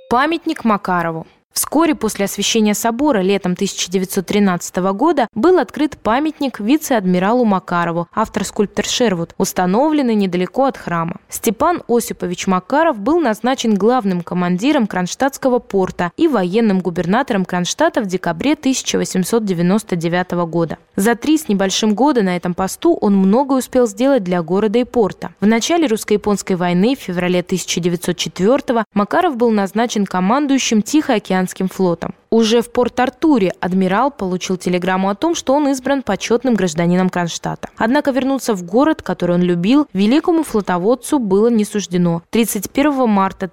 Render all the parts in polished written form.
Памятник Макарову. Вскоре после освящения собора летом 1913 года был открыт памятник вице-адмиралу Макарову, автор-скульптор Шервуд, установленный недалеко от храма. Степан Осипович Макаров был назначен главным командиром Кронштадтского порта и военным губернатором Кронштадта в декабре 1899 года. За 3 с небольшим года на этом посту он многое успел сделать для города и порта. В начале русско-японской войны в феврале 1904 Макаров был назначен командующим Тихоокеанским флотом. Уже в Порт-Артуре адмирал получил телеграмму о том, что он избран почетным гражданином Кронштадта. Однако вернуться в город, который он любил, великому флотоводцу было не суждено. 31 марта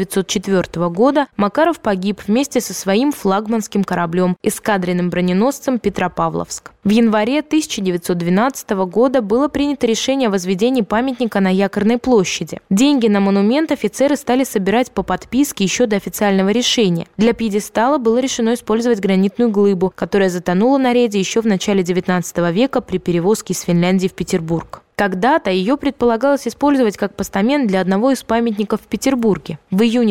1904 года Макаров погиб вместе со своим флагманским кораблем, эскадренным броненосцем «Петропавловск». В январе 1912 года было принято решение о возведении памятника на Якорной площади. Деньги на монумент офицеры стали собирать по подписке еще до официального решения. Для пьедестала было решено использовать гранитную глыбу, которая затонула на рейде еще в начале XIX века при перевозке из Финляндии в Петербург. Когда-то ее предполагалось использовать как постамент для одного из памятников в Петербурге. В июне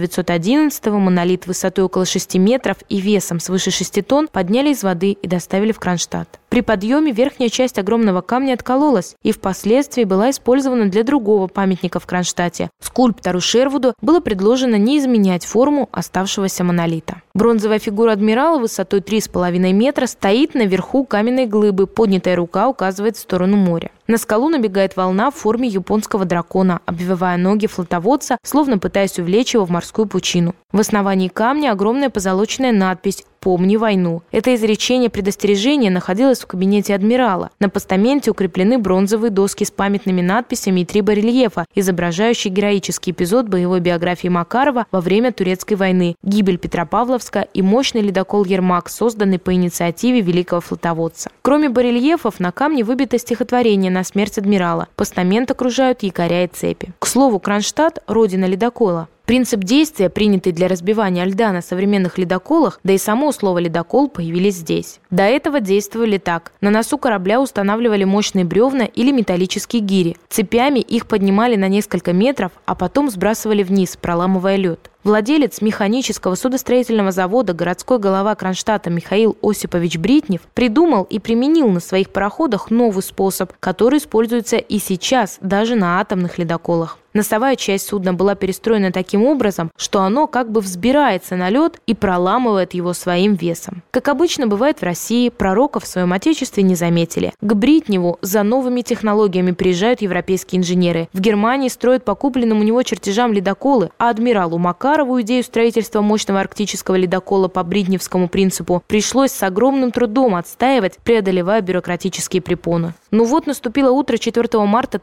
1911-го монолит высотой около 6 метров и весом свыше 6 тонн подняли из воды и доставили в Кронштадт. При подъеме верхняя часть огромного камня откололась и впоследствии была использована для другого памятника в Кронштадте. Скульптору Шервуду было предложено не изменять форму оставшегося монолита. Бронзовая фигура адмирала высотой 3,5 метра стоит наверху каменной глыбы, поднятая рука указывает в сторону моря. На скалу набегает волна в форме японского дракона, обвивая ноги флотоводца, словно пытаясь увлечь его в морскую пучину. В основании камня огромная позолоченная надпись «Помни войну». Это изречение предостережения находилось в кабинете адмирала. На постаменте укреплены бронзовые доски с памятными надписями и 3 барельефа, изображающие героический эпизод боевой биографии Макарова во время Турецкой войны, гибель Петропавловска и мощный ледокол «Ермак», созданный по инициативе великого флотоводца. Кроме барельефов, на камне выбито стихотворение на смерть адмирала. Постамент окружают якоря и цепи. К слову, Кронштадт – родина ледокола. Принцип действия, принятый для разбивания льда на современных ледоколах, да и само слово «ледокол» появились здесь. До этого действовали так. На носу корабля устанавливали мощные бревна или металлические гири. Цепями их поднимали на несколько метров, а потом сбрасывали вниз, проламывая лед. Владелец механического судостроительного завода, городской голова Кронштадта Михаил Осипович Бритнев придумал и применил на своих пароходах новый способ, который используется и сейчас даже на атомных ледоколах. Носовая часть судна была перестроена таким образом, что оно как бы взбирается на лед и проламывает его своим весом. Как обычно бывает в России, пророка в своем отечестве не заметили. К Бритневу за новыми технологиями приезжают европейские инженеры. В Германии строят по купленным у него чертежам ледоколы, а адмиралу Макарову идею строительства мощного арктического ледокола по бритневскому принципу пришлось с огромным трудом отстаивать, преодолевая бюрократические препоны. Но вот наступило утро 4 марта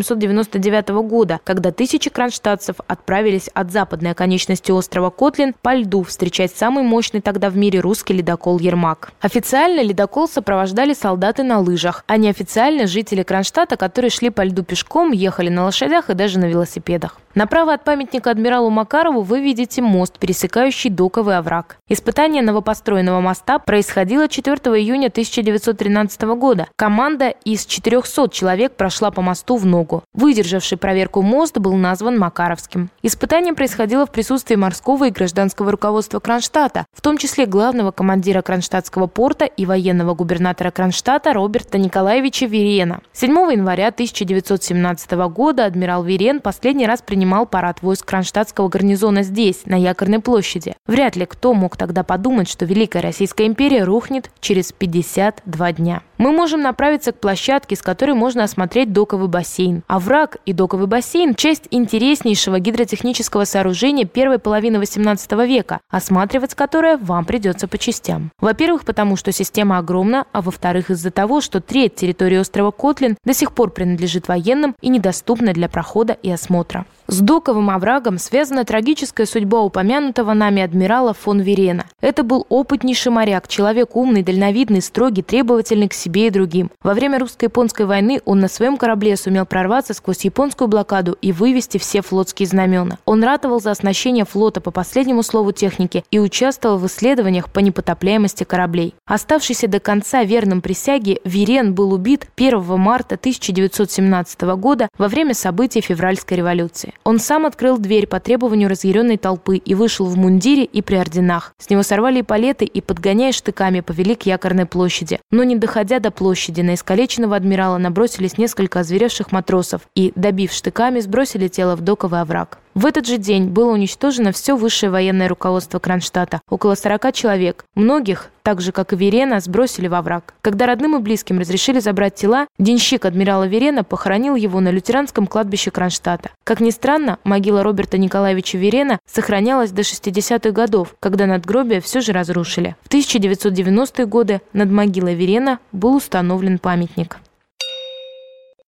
1899 года, когда тысячи кронштадтцев отправились от западной оконечности острова Котлин по льду встречать самый мощный тогда в мире русский ледокол «Ермак». Официально ледокол сопровождали солдаты на лыжах, а неофициально жители Кронштадта, которые шли по льду пешком, ехали на лошадях и даже на велосипедах. Направо от памятника адмиралу Макарову вы видите мост, пересекающий доковый овраг. Испытание новопостроенного моста происходило 4 июня 1913 года. Команда из 400 человек прошла по мосту в ногу. Выдержавший проверку мост был назван Макаровским. Испытание происходило в присутствии морского и гражданского руководства Кронштадта, в том числе главного командира Кронштадтского порта и военного губернатора Кронштадта Роберта Николаевича Вирена. 7 января 1917 года адмирал Вирен последний раз принимал парад войск Кронштадтского гарнизона здесь, на Якорной площади. Вряд ли кто мог тогда подумать, что Великая Российская империя рухнет через 52 дня. Мы можем направиться к площадке, с которой можно осмотреть доковый бассейн. Овраг и доковый бассейн – часть интереснейшего гидротехнического сооружения первой половины XVIII века, осматривать которое вам придется по частям. Во-первых, потому что система огромна, а во-вторых, из-за того, что треть территории острова Котлин до сих пор принадлежит военным и недоступна для прохода и осмотра. С доковым оврагом связана трагическая судьба упомянутого нами адмирала фон Вирена. Это был опытнейший моряк, человек умный, дальновидный, строгий, требовательный к себе и другим. Во время русско-японской войны он на своем корабле сумел прорваться сквозь японскую блокаду и вывести все флотские знамена. Он ратовал за оснащение флота по последнему слову техники и участвовал в исследованиях по непотопляемости кораблей. Оставшийся до конца верным присяге, Вирен был убит 1 марта 1917 года во время событий февральской революции. Он сам открыл дверь по требованию разъяренной толпы и вышел в мундире и при орденах. С него сорвали эполеты и, подгоняя штыками, повели к Якорной площади. Но не доходя до площади, на искалеченного адмирала набросились несколько озверевших матросов и, добив штыками, сбросили тело в доковый овраг. В этот же день было уничтожено все высшее военное руководство Кронштадта, около 40 человек. Многих, так же как и Верена, сбросили во враг. Когда родным и близким разрешили забрать тела, денщик адмирала Верена похоронил его на лютеранском кладбище Кронштадта. Как ни странно, могила Роберта Николаевича Верена сохранялась до 60-х годов, когда надгробие все же разрушили. В 1990-е годы над могилой Верена был установлен памятник.